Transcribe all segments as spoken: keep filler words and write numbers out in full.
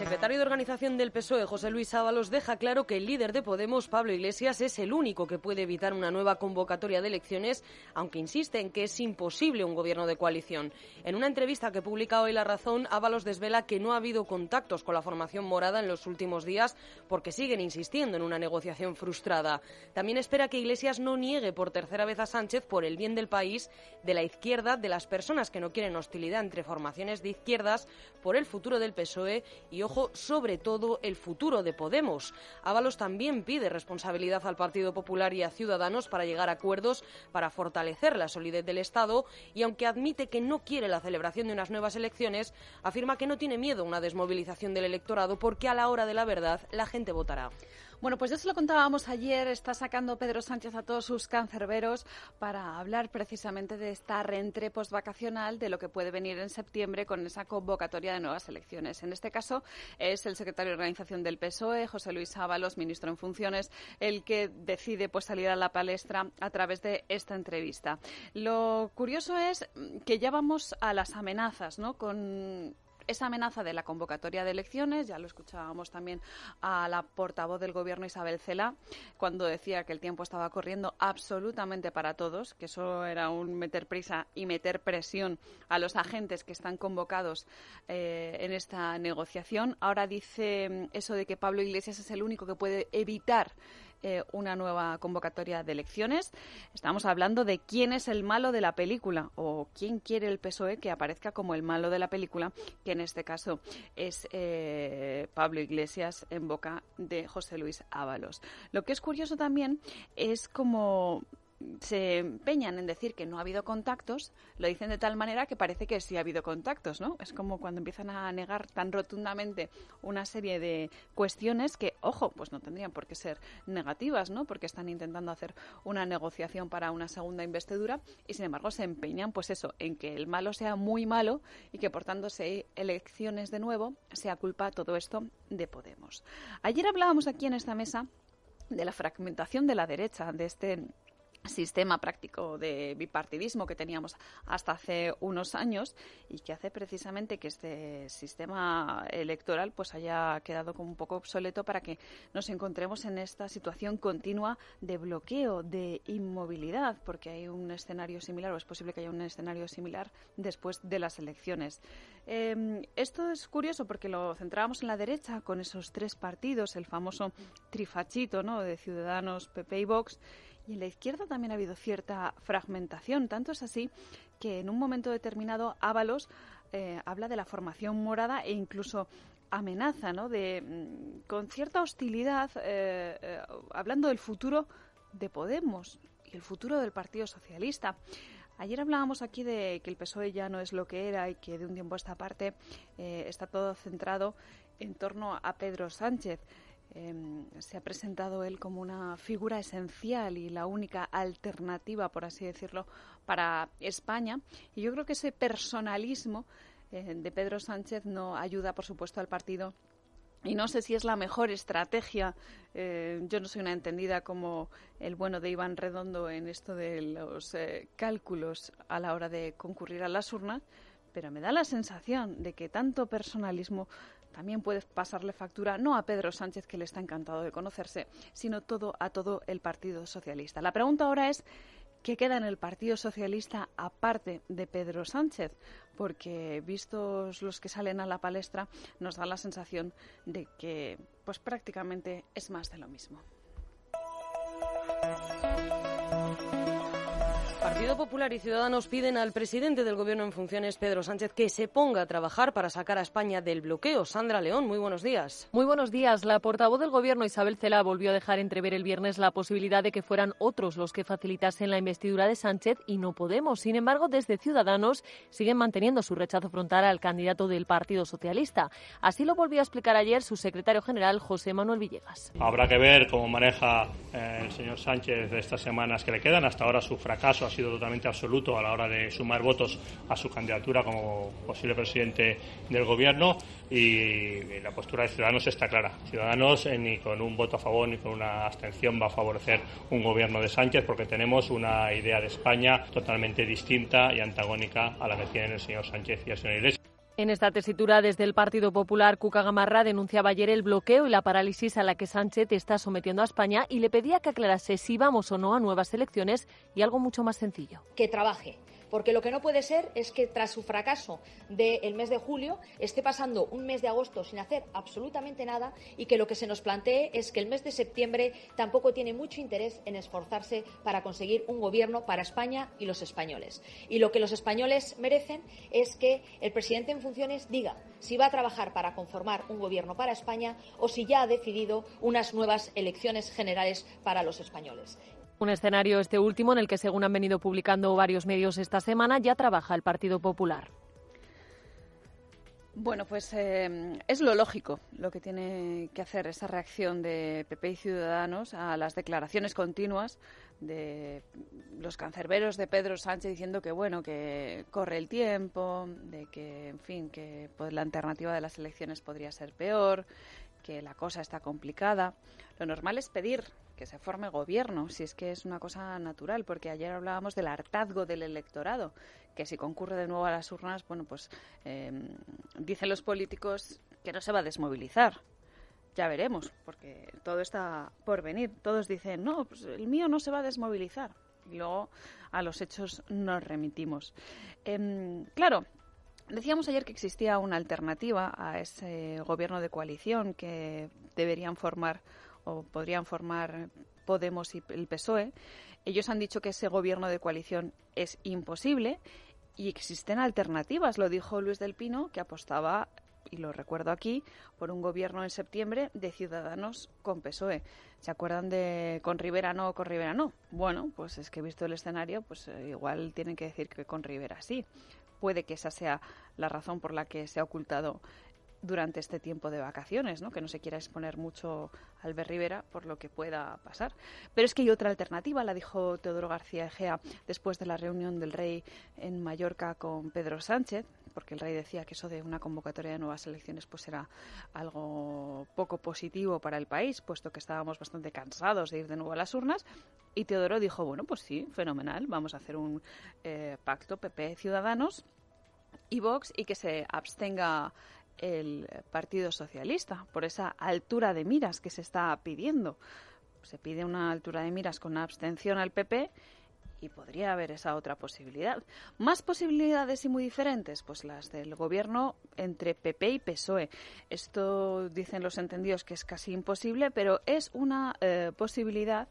secretario de Organización del P S O E, José Luis Ábalos, deja claro que el líder de Podemos, Pablo Iglesias, es el único que puede evitar una nueva convocatoria de elecciones, aunque insiste en que es imposible un gobierno de coalición. En una entrevista que publica hoy La Razón, Ábalos desvela que no ha habido contactos con la formación morada en los últimos días porque siguen insistiendo en una negociación frustrada. También espera que Iglesias no niegue por tercera vez a Sánchez por el bien del país, de la izquierda, de las personas que no quieren hostilidad entre formaciones de izquierdas, por el futuro del P S O E y, ojo, sobre todo el futuro de Podemos. Ábalos también pide responsabilidad al Partido Popular y a Ciudadanos para llegar a acuerdos para fortalecer la solidez del Estado y, aunque admite que no quiere la celebración de unas nuevas elecciones, afirma que no tiene miedo a una desmovilización del electorado porque a la hora de la verdad la gente votará. Bueno, pues ya se lo contábamos ayer, está sacando Pedro Sánchez a todos sus cancerberos para hablar precisamente de esta reentré postvacacional, de lo que puede venir en septiembre con esa convocatoria de nuevas elecciones. En este caso es el secretario de Organización del P S O E, José Luis Ábalos, ministro en funciones, el que decide pues salir a la palestra a través de esta entrevista. Lo curioso es que ya vamos a las amenazas, ¿no?, con esa amenaza de la convocatoria de elecciones. Ya lo escuchábamos también a la portavoz del Gobierno, Isabel Celaá, cuando decía que el tiempo estaba corriendo absolutamente para todos, que eso era un meter prisa y meter presión a los agentes que están convocados eh, en esta negociación. Ahora dice eso de que Pablo Iglesias es el único que puede evitar Eh, una nueva convocatoria de elecciones. Estamos hablando de quién es el malo de la película o quién quiere el P S O E que aparezca como el malo de la película, que en este caso es eh, Pablo Iglesias en boca de José Luis Ábalos. Lo que es curioso también es como se empeñan en decir que no ha habido contactos, lo dicen de tal manera que parece que sí ha habido contactos, ¿no? Es como cuando empiezan a negar tan rotundamente una serie de cuestiones que, ojo, pues no tendrían por qué ser negativas, ¿no? Porque están intentando hacer una negociación para una segunda investidura y, sin embargo, se empeñan, pues eso, en que el malo sea muy malo y que, por tanto, si hay elecciones de nuevo, sea culpa todo esto de Podemos. Ayer hablábamos aquí en esta mesa de la fragmentación de la derecha, de este sistema práctico de bipartidismo que teníamos hasta hace unos años y que hace precisamente que este sistema electoral pues haya quedado como un poco obsoleto para que nos encontremos en esta situación continua de bloqueo, de inmovilidad, porque hay un escenario similar, o es posible que haya un escenario similar después de las elecciones. Eh, esto es curioso porque lo centrábamos en la derecha con esos tres partidos, el famoso trifachito, ¿no?, de Ciudadanos, P P y Vox. Y en la izquierda también ha habido cierta fragmentación. Tanto es así que en un momento determinado Ábalos eh, habla de la formación morada e incluso amenaza, ¿no?, de, con cierta hostilidad, eh, eh, hablando del futuro de Podemos y el futuro del Partido Socialista. Ayer hablábamos aquí de que el P S O E ya no es lo que era y que de un tiempo a esta parte eh, está todo centrado en torno a Pedro Sánchez. Eh, se ha presentado él como una figura esencial y la única alternativa, por así decirlo, para España. Y yo creo que ese personalismo eh, de Pedro Sánchez no ayuda, por supuesto, al partido. Y no sé si es la mejor estrategia. Eh, yo no soy una entendida como el bueno de Iván Redondo en esto de los eh, cálculos a la hora de concurrir a las urnas, pero me da la sensación de que tanto personalismo también puede pasarle factura no a Pedro Sánchez, que le está encantado de conocerse, sino todo a todo el Partido Socialista. La pregunta ahora es, ¿qué queda en el Partido Socialista aparte de Pedro Sánchez? Porque, vistos los que salen a la palestra, nos da la sensación de que pues prácticamente es más de lo mismo. Partido Popular y Ciudadanos piden al presidente del Gobierno en funciones, Pedro Sánchez, que se ponga a trabajar para sacar a España del bloqueo. Sandra León, muy buenos días. Muy buenos días. La portavoz del Gobierno, Isabel Celaá, volvió a dejar entrever el viernes la posibilidad de que fueran otros los que facilitasen la investidura de Sánchez y no Podemos. Sin embargo, desde Ciudadanos siguen manteniendo su rechazo frontal al candidato del Partido Socialista. Así lo volvió a explicar ayer su secretario general, José Manuel Villegas. Habrá que ver cómo maneja eh, el señor Sánchez estas semanas que le quedan. Hasta ahora su fracaso ha sido totalmente absoluto a la hora de sumar votos a su candidatura como posible presidente del Gobierno, y la postura de Ciudadanos está clara. Ciudadanos eh, ni con un voto a favor ni con una abstención va a favorecer un Gobierno de Sánchez, porque tenemos una idea de España totalmente distinta y antagónica a la que tienen el señor Sánchez y el señor Iglesias. En esta tesitura, desde el Partido Popular, Cuca Gamarra denunciaba ayer el bloqueo y la parálisis a la que Sánchez está sometiendo a España y le pedía que aclarase si vamos o no a nuevas elecciones y algo mucho más sencillo. Que trabaje. Porque lo que no puede ser es que tras su fracaso del mes de julio esté pasando un mes de agosto sin hacer absolutamente nada y que lo que se nos plantee es que el mes de septiembre tampoco tiene mucho interés en esforzarse para conseguir un gobierno para España y los españoles. Y lo que los españoles merecen es que el presidente en funciones diga si va a trabajar para conformar un gobierno para España o si ya ha decidido unas nuevas elecciones generales para los españoles. Un escenario este último en el que, según han venido publicando varios medios esta semana, ya trabaja el Partido Popular. Bueno, pues eh, es lo lógico lo que tiene que hacer esa reacción de P P y Ciudadanos a las declaraciones continuas de los cancerberos de Pedro Sánchez diciendo que, bueno, que corre el tiempo, de que, en fin, que pues, la alternativa de las elecciones podría ser peor, que la cosa está complicada. Lo normal es pedir que se forme gobierno, si es que es una cosa natural, porque ayer hablábamos del hartazgo del electorado, que si concurre de nuevo a las urnas, bueno, pues eh, dicen los políticos que no se va a desmovilizar. Ya veremos, porque todo está por venir. Todos dicen, no, pues el mío no se va a desmovilizar. Y luego a los hechos nos remitimos. Eh, claro, decíamos ayer que existía una alternativa a ese gobierno de coalición que deberían formar o podrían formar Podemos y el P S O E. Ellos han dicho que ese gobierno de coalición es imposible y existen alternativas. Lo dijo Luis del Pino, que apostaba, y lo recuerdo aquí, por un gobierno en septiembre de Ciudadanos con P S O E. ¿Se acuerdan de con Rivera no, con Rivera no? Bueno, pues es que visto el escenario, pues eh, igual tienen que decir que con Rivera sí. Puede que esa sea la razón por la que se ha ocultado durante este tiempo de vacaciones, ¿no? Que no se quiera exponer mucho a Albert Rivera por lo que pueda pasar. Pero es que hay otra alternativa, la dijo Teodoro García Egea después de la reunión del rey en Mallorca con Pedro Sánchez, porque el rey decía que eso de una convocatoria de nuevas elecciones pues era algo poco positivo para el país, puesto que estábamos bastante cansados de ir de nuevo a las urnas. Y Teodoro dijo, bueno, pues sí, fenomenal, vamos a hacer un eh, pacto P P Ciudadanos y Vox y que se abstenga el Partido Socialista por esa altura de miras que se está pidiendo. Se pide una altura de miras con una abstención al P P y podría haber esa otra posibilidad. ¿Más posibilidades y muy diferentes? Pues las del gobierno entre P P y P S O E. Esto dicen los entendidos que es casi imposible, pero es una eh, posibilidad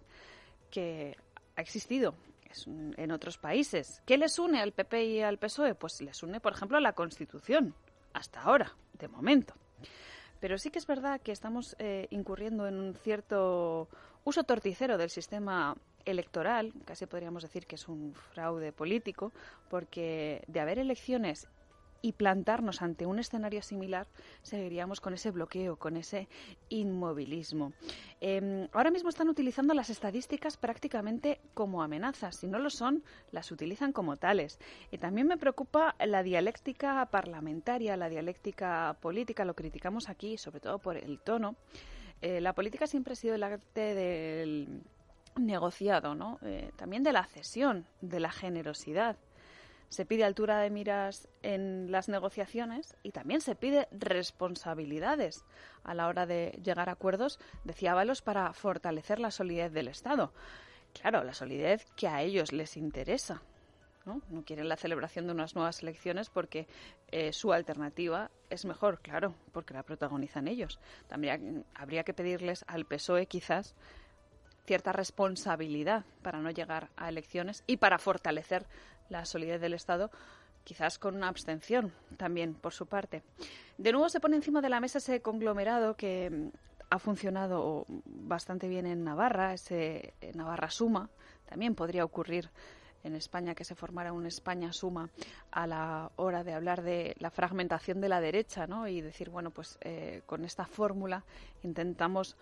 que ha existido en otros países. ¿Qué les une al P P y al P S O E? Pues les une, por ejemplo, la Constitución. Hasta ahora, de momento. Pero sí que es verdad que estamos eh, incurriendo en un cierto uso torticero del sistema electoral, casi podríamos decir que es un fraude político, porque de haber elecciones y plantarnos ante un escenario similar, seguiríamos con ese bloqueo, con ese inmovilismo. Eh, ahora mismo están utilizando las estadísticas prácticamente como amenazas. Si no lo son, las utilizan como tales. Y también me preocupa la dialéctica parlamentaria, la dialéctica política. Lo criticamos aquí, sobre todo por el tono. Eh, la política siempre ha sido el arte del negociado, ¿no? Eh, también de la cesión, de la generosidad. Se pide altura de miras en las negociaciones y también se pide responsabilidades a la hora de llegar a acuerdos, decía Ábalos, para fortalecer la solidez del Estado. Claro, la solidez que a ellos les interesa, ¿no? No quieren la celebración de unas nuevas elecciones porque eh, su alternativa es mejor, claro, porque la protagonizan ellos. También habría que pedirles al P S O E quizás cierta responsabilidad para no llegar a elecciones y para fortalecer la solidez del Estado, quizás con una abstención también por su parte. De nuevo se pone encima de la mesa ese conglomerado que ha funcionado bastante bien en Navarra, ese Navarra Suma. También podría ocurrir en España que se formara un España Suma a la hora de hablar de la fragmentación de la derecha, ¿no? Y decir, bueno, pues eh, con esta fórmula intentamos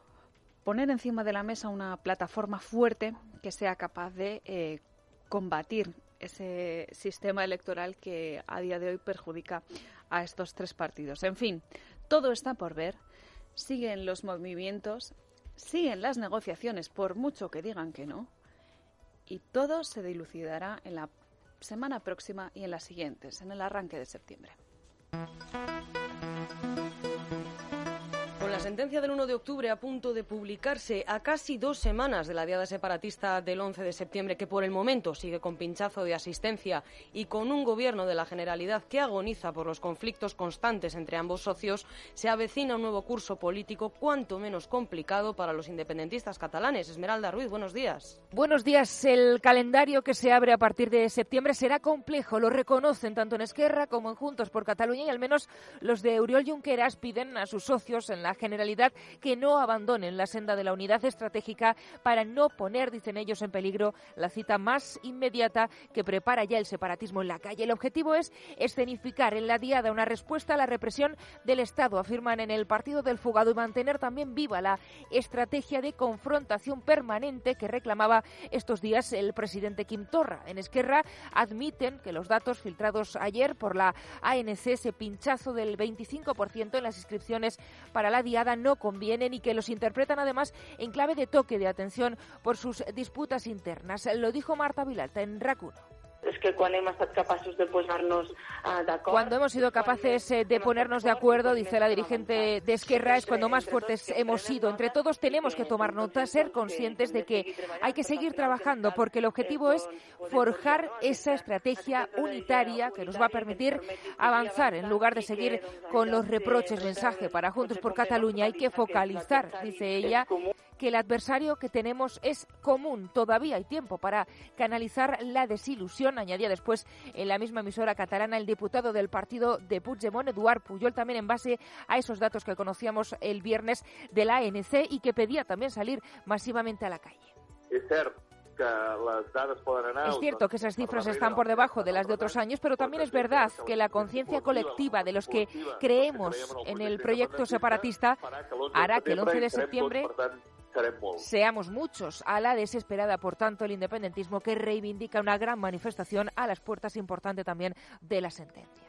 poner encima de la mesa una plataforma fuerte que sea capaz de eh, combatir ese sistema electoral que a día de hoy perjudica a estos tres partidos. En fin, todo está por ver. Siguen los movimientos, siguen las negociaciones, por mucho que digan que no, y todo se dilucidará en la semana próxima y en las siguientes, en el arranque de septiembre. La sentencia del uno de octubre a punto de publicarse a casi dos semanas de la diada separatista del once de septiembre, que por el momento sigue con pinchazo de asistencia y con un gobierno de la Generalidad que agoniza por los conflictos constantes entre ambos socios, se avecina un nuevo curso político cuanto menos complicado para los independentistas catalanes. Esmeralda Ruiz, buenos días. Buenos días. El calendario que se abre a partir de septiembre será complejo, lo reconocen tanto en Esquerra como en Juntos por Cataluña, y al menos los de Oriol Junqueras piden a sus socios en la Generalidad que no abandonen la senda de la unidad estratégica para no poner, dicen ellos, en peligro la cita más inmediata que prepara ya el separatismo en la calle. El objetivo es escenificar en la diada una respuesta a la represión del Estado, afirman en el Partido del Fugado, y mantener también viva la estrategia de confrontación permanente que reclamaba estos días el presidente Quim Torra. En Esquerra admiten que los datos filtrados ayer por la A N C, ese pinchazo del veinticinco por ciento en las inscripciones para la diada, no convienen, y que los interpretan además en clave de toque de atención por sus disputas internas. Lo dijo Marta Vilalta en RAC uno. És que quan hem estat capaços de posar-nos uh, d'acord... Cuando hemos sido capaces de ponernos de acuerdo, dice la dirigente de Esquerra, es cuando más fuertes hemos sido. Entre todos tenemos que tomar nota, ser conscientes de que hay que seguir trabajando, porque el objetivo es forjar esa estrategia unitaria que nos va a permitir avanzar en lugar de seguir con los reproches. Mensaje para Juntos por Cataluña: hay que focalizar, dice ella, que el adversario que tenemos es común. Todavía hay tiempo para canalizar la desilusión, añadía después en la misma emisora catalana el diputado del partido de Puigdemont, Eduard Pujol, también en base a esos datos que conocíamos el viernes de la A N C y que pedía también salir masivamente a la calle. Es cierto que las dadas pueden anar... Es cierto que esas cifras están por debajo de las de otros años, pero también es verdad que la conciencia colectiva de los que creemos en el proyecto separatista hará que el once de septiembre seamos muchos a la desesperada. Por tanto, el independentismo que reivindica una gran manifestación a las puertas, importante también, de la sentencia.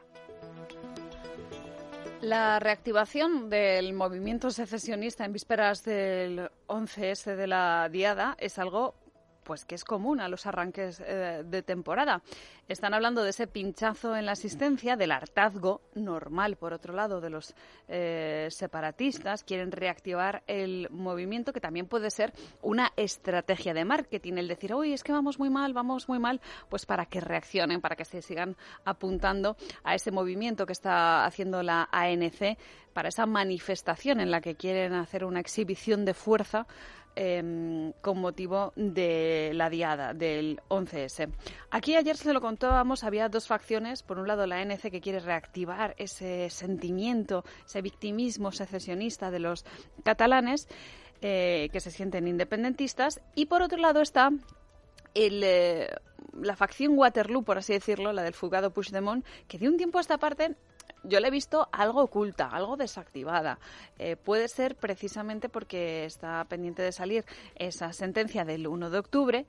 La reactivación del movimiento secesionista en vísperas del once ese de la diada es algo pues que es común a los arranques eh, de temporada. Están hablando de ese pinchazo en la asistencia, del hartazgo normal, por otro lado, de los eh, separatistas. Quieren reactivar el movimiento, que también puede ser una estrategia de marketing, el decir, uy, es que vamos muy mal, vamos muy mal, pues para que reaccionen, para que se sigan apuntando a ese movimiento que está haciendo la A N C, para esa manifestación en la que quieren hacer una exhibición de fuerza Eh, con motivo de la diada del once ese. Aquí ayer se lo contábamos, había dos facciones. Por un lado, la A N C, que quiere reactivar ese sentimiento, ese victimismo secesionista de los catalanes, eh, que se sienten independentistas, y por otro lado está el, eh, la facción Waterloo, por así decirlo, la del fugado Puigdemont, que de un tiempo a esta parte yo la he visto algo oculta, algo desactivada. Eh, puede ser precisamente porque está pendiente de salir esa sentencia del uno de octubre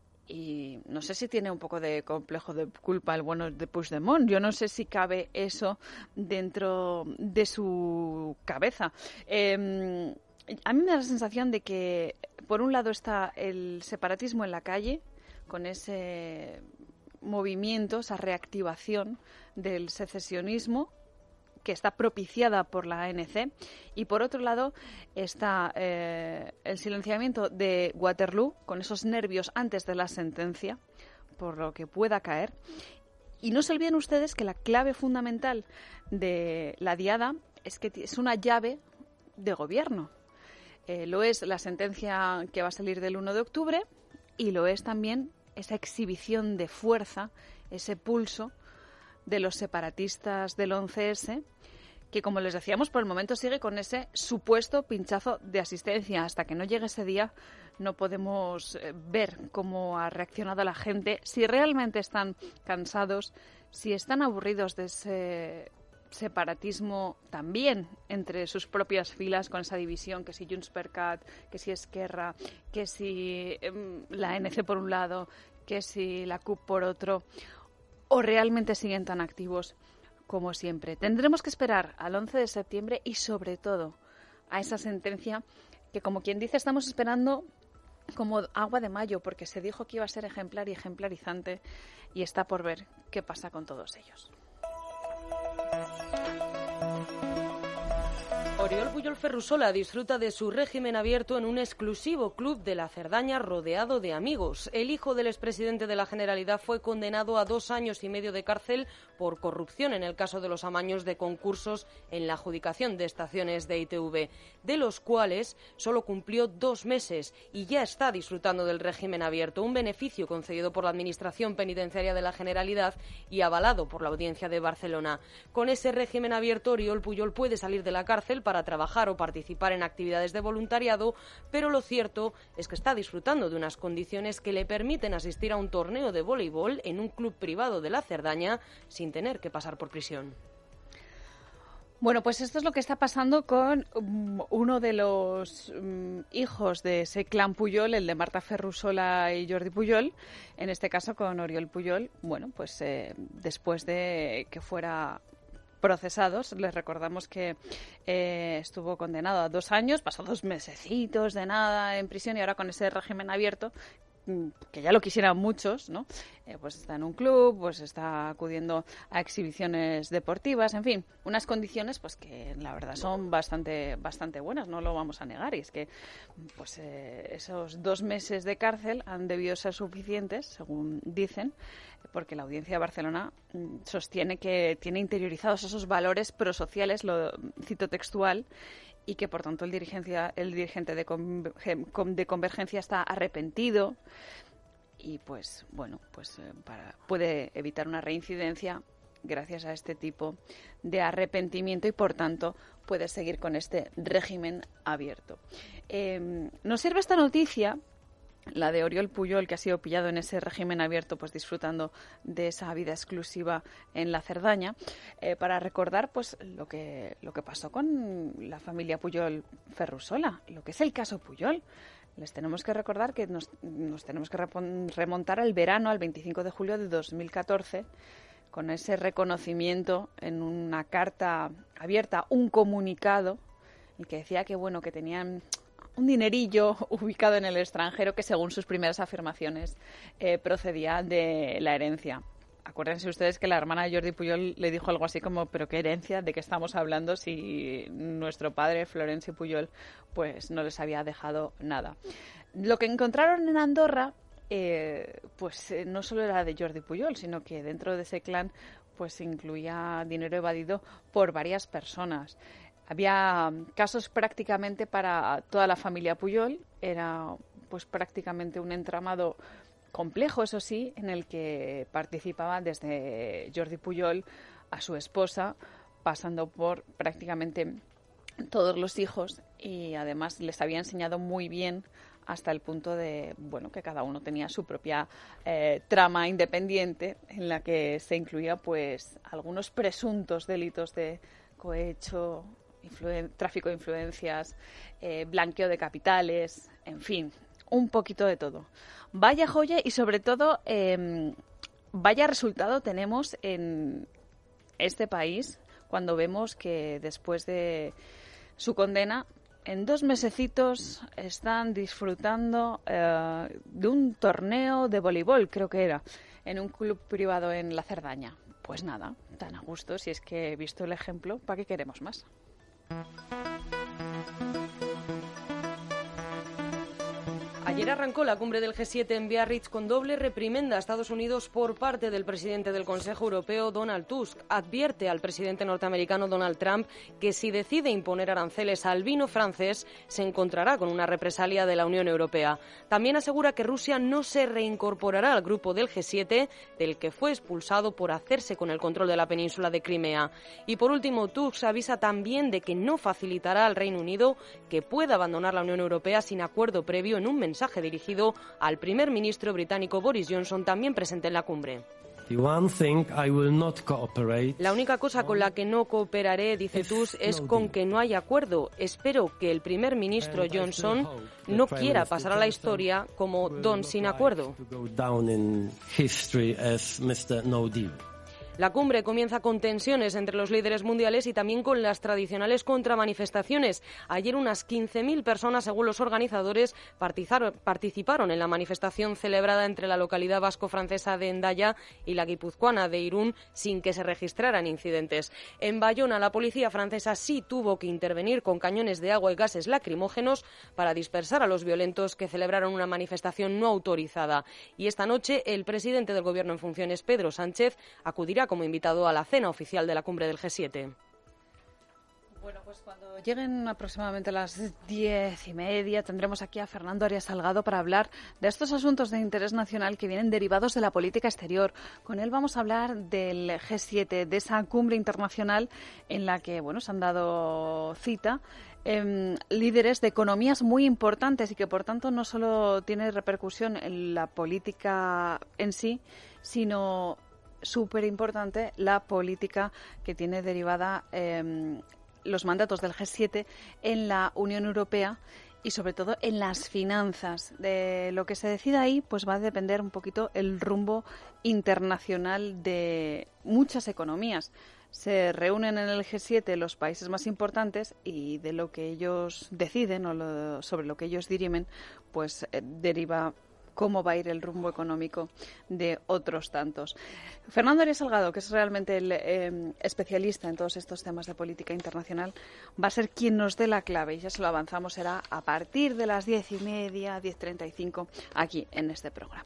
y no sé si tiene un poco de complejo de culpa el bueno de Puigdemont. Yo no sé si cabe eso dentro de su cabeza. Eh, a mí me da la sensación de que, por un lado, está el separatismo en la calle, con ese movimiento, esa reactivación del secesionismo, que está propiciada por la A N C, y por otro lado está eh, el silenciamiento de Waterloo, con esos nervios antes de la sentencia, por lo que pueda caer. Y no se olviden ustedes que la clave fundamental de la diada es que es una llave de gobierno. Eh, lo es la sentencia que va a salir del uno de octubre, y lo es también esa exhibición de fuerza, ese pulso de los separatistas del once ese, que, como les decíamos, por el momento sigue con ese supuesto pinchazo de asistencia. Hasta que no llegue ese día no podemos ver cómo ha reaccionado la gente, si realmente están cansados, si están aburridos de ese separatismo también entre sus propias filas, con esa división, que si Junts per Cat, que si Esquerra, que si eh, la A N C por un lado, que si la C U P por otro, o realmente siguen tan activos como siempre. Tendremos que esperar al once de septiembre y, sobre todo, a esa sentencia que, como quien dice, estamos esperando como agua de mayo, porque se dijo que iba a ser ejemplar y ejemplarizante, y está por ver qué pasa con todos ellos. Oriol Pujol Ferrusola disfruta de su régimen abierto en un exclusivo club de la Cerdaña rodeado de amigos. El hijo del expresidente de la Generalidad fue condenado a dos años y medio de cárcel por corrupción en el caso de los amaños de concursos en la adjudicación de estaciones de I T V, de los cuales solo cumplió dos meses y ya está disfrutando del régimen abierto, un beneficio concedido por la Administración Penitenciaria de la Generalidad y avalado por la Audiencia de Barcelona. Con ese régimen abierto, Oriol Pujol puede salir de la cárcel para trabajar o participar en actividades de voluntariado, pero lo cierto es que está disfrutando de unas condiciones que le permiten asistir a un torneo de voleibol en un club privado de la Cerdaña sin tener que pasar por prisión. Bueno, pues esto es lo que está pasando con um, uno de los um, hijos de ese clan Pujol, el de Marta Ferrusola y Jordi Pujol, en este caso con Oriol Pujol. Bueno, pues eh, después de que fuera procesados, les recordamos que eh, estuvo condenado a dos años, pasó dos mesecitos de nada en prisión y ahora con ese régimen abierto, que ya lo quisieran muchos, ¿no? Eh, pues está en un club, pues está acudiendo a exhibiciones deportivas, en fin, unas condiciones pues que la verdad son bastante bastante buenas, no lo vamos a negar, y es que pues eh, esos dos meses de cárcel han debido ser suficientes, según dicen, porque la Audiencia de Barcelona sostiene que tiene interiorizados esos valores prosociales, lo cito textual, y que por tanto el, dirigencia, el dirigente de, Con, de Convergencia está arrepentido y pues bueno, pues eh, para, puede evitar una reincidencia gracias a este tipo de arrepentimiento y por tanto puede seguir con este régimen abierto. Eh, nos sirve esta noticia, la de Oriol Pujol, que ha sido pillado en ese régimen abierto, pues disfrutando de esa vida exclusiva en la Cerdaña, eh, para recordar pues lo que lo que pasó con la familia Pujol Ferrusola, lo que es el caso Pujol. Les tenemos que recordar que nos, nos tenemos que remontar al verano, al veinticinco de julio de dos mil catorce, con ese reconocimiento en una carta abierta, un comunicado, el que decía que bueno que tenían un dinerillo ubicado en el extranjero que, según sus primeras afirmaciones, eh, procedía de la herencia. Acuérdense ustedes que la hermana de Jordi Pujol le dijo algo así como, ¿pero qué herencia? ¿De qué estamos hablando si nuestro padre, Florencio Pujol, pues no les había dejado nada? Lo que encontraron en Andorra, eh, pues eh, no solo era de Jordi Pujol, sino que dentro de ese clan pues incluía dinero evadido por varias personas. Había casos prácticamente para toda la familia Pujol, era pues prácticamente un entramado complejo, eso sí, en el que participaban desde Jordi Pujol a su esposa, pasando por prácticamente todos los hijos, y además les había enseñado muy bien hasta el punto de bueno que cada uno tenía su propia eh, trama independiente en la que se incluía pues algunos presuntos delitos de cohecho, Influen- tráfico de influencias, eh, blanqueo de capitales, en fin, un poquito de todo. Vaya joya y sobre todo eh, vaya resultado tenemos en este país cuando vemos que después de su condena, en dos mesecitos están disfrutando eh, de un torneo de voleibol, creo que era, en un club privado en la Cerdaña. Pues nada, tan a gusto, si es que he visto el ejemplo, ¿para qué queremos más? Ayer arrancó la cumbre del G siete en Biarritz con doble reprimenda a Estados Unidos por parte del presidente del Consejo Europeo, Donald Tusk. Advierte al presidente norteamericano Donald Trump que si decide imponer aranceles al vino francés se encontrará con una represalia de la Unión Europea. También asegura que Rusia no se reincorporará al grupo del G siete, del que fue expulsado por hacerse con el control de la península de Crimea. Y por último, Tusk avisa también de que no facilitará al Reino Unido que pueda abandonar la Unión Europea sin acuerdo previo, en un mensaje dirigido al primer ministro británico Boris Johnson, también presente en la cumbre. La única cosa con la que no cooperaré, dice Tusk, es con que no haya acuerdo. Espero que el primer ministro Johnson no quiera pasar a la historia como Don sin acuerdo. La cumbre comienza con tensiones entre los líderes mundiales y también con las tradicionales contramanifestaciones. Ayer unas quince mil personas, según los organizadores, participaron en la manifestación celebrada entre la localidad vasco-francesa de Hendaya y la guipuzcoana de Irún, sin que se registraran incidentes. En Bayona, la policía francesa sí tuvo que intervenir con cañones de agua y gases lacrimógenos para dispersar a los violentos que celebraron una manifestación no autorizada. Y esta noche el presidente del Gobierno en funciones, Pedro Sánchez, acudirá como invitado a la cena oficial de la cumbre del G siete. Bueno, pues cuando lleguen aproximadamente las diez y media tendremos aquí a Fernando Arias Salgado para hablar de estos asuntos de interés nacional que vienen derivados de la política exterior. Con él vamos a hablar del G siete, de esa cumbre internacional en la que, bueno, se han dado cita Eh, líderes de economías muy importantes y que por tanto no solo tiene repercusión en la política en sí, sino súper importante la política que tiene derivada eh, los mandatos del G siete en la Unión Europea y sobre todo en las finanzas. De lo que se decida ahí pues va a depender un poquito el rumbo internacional de muchas economías. Se reúnen en el G siete los países más importantes y de lo que ellos deciden o lo, sobre lo que ellos dirimen, pues eh, deriva cómo va a ir el rumbo económico de otros tantos. Fernando Arias Salgado, que es realmente el eh, especialista en todos estos temas de política internacional, va a ser quien nos dé la clave, y ya se lo avanzamos, será a partir de las diez y media, diez treinta y cinco, aquí en este programa.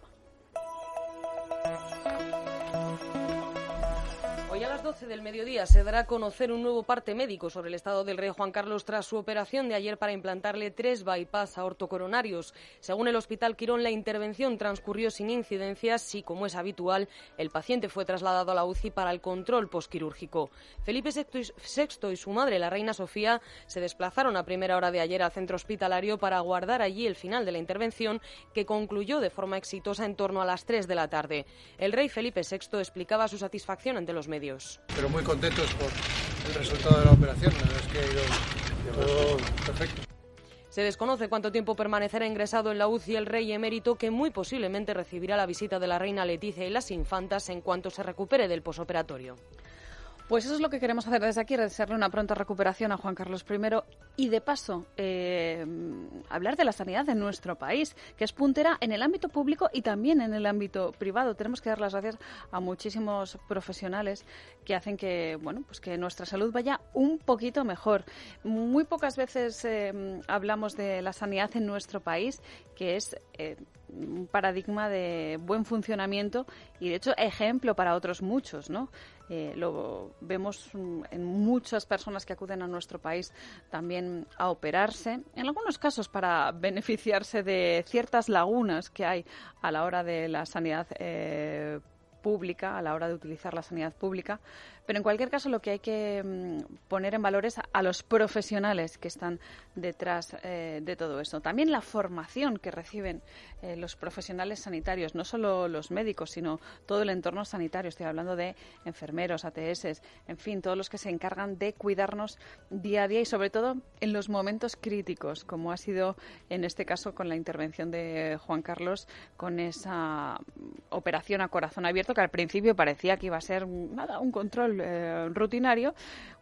Hoy a las doce del mediodía se dará a conocer un nuevo parte médico sobre el estado del rey Juan Carlos tras su operación de ayer para implantarle tres bypass aortocoronarios. Según el Hospital Quirón, la intervención transcurrió sin incidencias y, como es habitual, el paciente fue trasladado a la U C I para el control posquirúrgico. Felipe sexto y su madre, la reina Sofía, se desplazaron a primera hora de ayer al centro hospitalario para aguardar allí el final de la intervención, que concluyó de forma exitosa en torno a las tres de la tarde. El rey Felipe sexto explicaba su satisfacción ante los medios. Pero muy contentos por el resultado de la operación, la verdad es que ha ido todo perfecto. Se desconoce cuánto tiempo permanecerá ingresado en la U C I el rey emérito, que muy posiblemente recibirá la visita de la reina Leticia y las infantas en cuanto se recupere del posoperatorio. Pues eso es lo que queremos hacer desde aquí, desearle una pronta recuperación a Juan Carlos primero y, de paso, eh, hablar de la sanidad de nuestro país, que es puntera en el ámbito público y también en el ámbito privado. Tenemos que dar las gracias a muchísimos profesionales que hacen que, bueno, pues que nuestra salud vaya un poquito mejor. Muy pocas veces eh, hablamos de la sanidad en nuestro país, que es eh, un paradigma de buen funcionamiento y, de hecho, ejemplo para otros muchos, ¿no? Eh, lo vemos en muchas personas que acuden a nuestro país también a operarse, en algunos casos para beneficiarse de ciertas lagunas que hay a la hora de la sanidad eh, pública, a la hora de utilizar la sanidad pública. Pero en cualquier caso lo que hay que mm, poner en valor es a, a los profesionales que están detrás eh, de todo esto. También la formación que reciben eh, los profesionales sanitarios, no solo los médicos, sino todo el entorno sanitario. Estoy hablando de enfermeros, A T S, en fin, todos los que se encargan de cuidarnos día a día y sobre todo en los momentos críticos, como ha sido en este caso con la intervención de Juan Carlos, con esa operación a corazón abierto que al principio parecía que iba a ser nada, un control Eh, rutinario,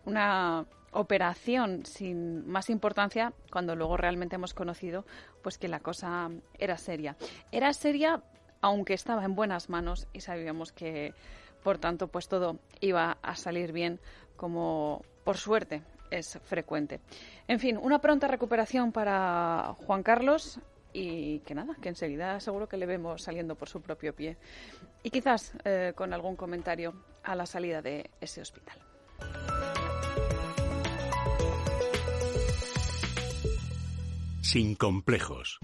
una operación sin más importancia, cuando luego realmente hemos conocido pues que la cosa era seria. Era seria aunque estaba en buenas manos y sabíamos que, por tanto, pues todo iba a salir bien, como por suerte es frecuente. En fin, una pronta recuperación para Juan Carlos. Y que nada, que enseguida seguro que le vemos saliendo por su propio pie. Y quizás eh, con algún comentario a la salida de ese hospital. Sin complejos.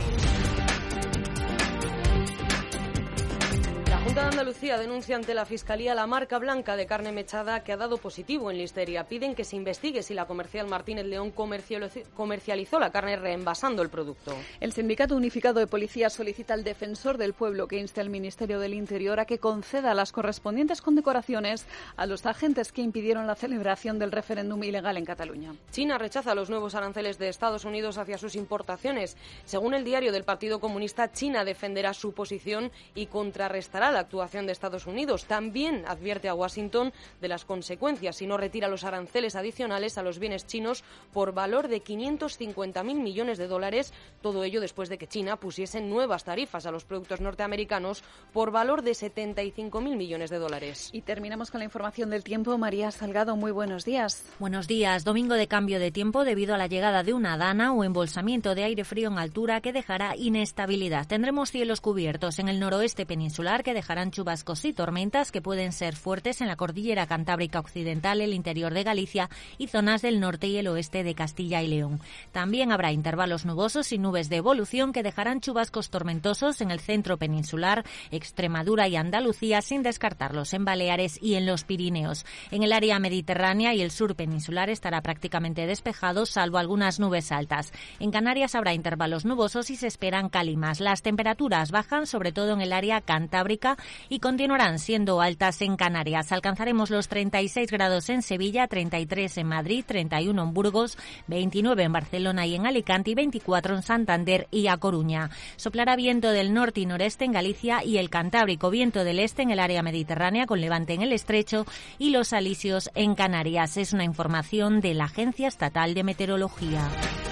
La Junta de Andalucía denuncia ante la Fiscalía la marca blanca de carne mechada que ha dado positivo en Listeria. Piden que se investigue si la comercial Martínez León comercializó la carne reenvasando el producto. El Sindicato Unificado de Policías solicita al Defensor del Pueblo que inste al Ministerio del Interior a que conceda las correspondientes condecoraciones a los agentes que impidieron la celebración del referéndum ilegal en Cataluña. China rechaza los nuevos aranceles de Estados Unidos hacia sus importaciones. Según el diario del Partido Comunista, China defenderá su posición y contrarrestará la actuación Exportación de Estados Unidos. También advierte a Washington de las consecuencias si no retira los aranceles adicionales a los bienes chinos por valor de quinientos cincuenta mil millones de dólares, todo ello después de que China pusiese nuevas tarifas a los productos norteamericanos por valor de setenta y cinco mil millones de dólares. Y terminamos con la información del tiempo. María Salgado, muy buenos días. Buenos días. Domingo de cambio de tiempo debido a la llegada de una dana o embolsamiento de aire frío en altura que dejará inestabilidad. Tendremos cielos cubiertos en el noroeste peninsular que dejarán chubascos y tormentas que pueden ser fuertes en la cordillera cantábrica occidental, el interior de Galicia y zonas del norte y el oeste de Castilla y León. También habrá intervalos nubosos y nubes de evolución que dejarán chubascos tormentosos en el centro peninsular, Extremadura y Andalucía, sin descartarlos en Baleares y en los Pirineos. En el área mediterránea y el sur peninsular estará prácticamente despejado, salvo algunas nubes altas. En Canarias habrá intervalos nubosos y se esperan cálimas. Las temperaturas bajan, sobre todo en el área cantábrica, y continuarán siendo altas en Canarias. Alcanzaremos los treinta y seis grados en Sevilla, treinta y tres en Madrid, treinta y uno en Burgos, veintinueve en Barcelona y en Alicante y veinticuatro en Santander y A Coruña. Soplará viento del norte y noreste en Galicia y el Cantábrico, viento del este en el área mediterránea con levante en el estrecho y los alisios en Canarias. Es una información de la Agencia Estatal de Meteorología.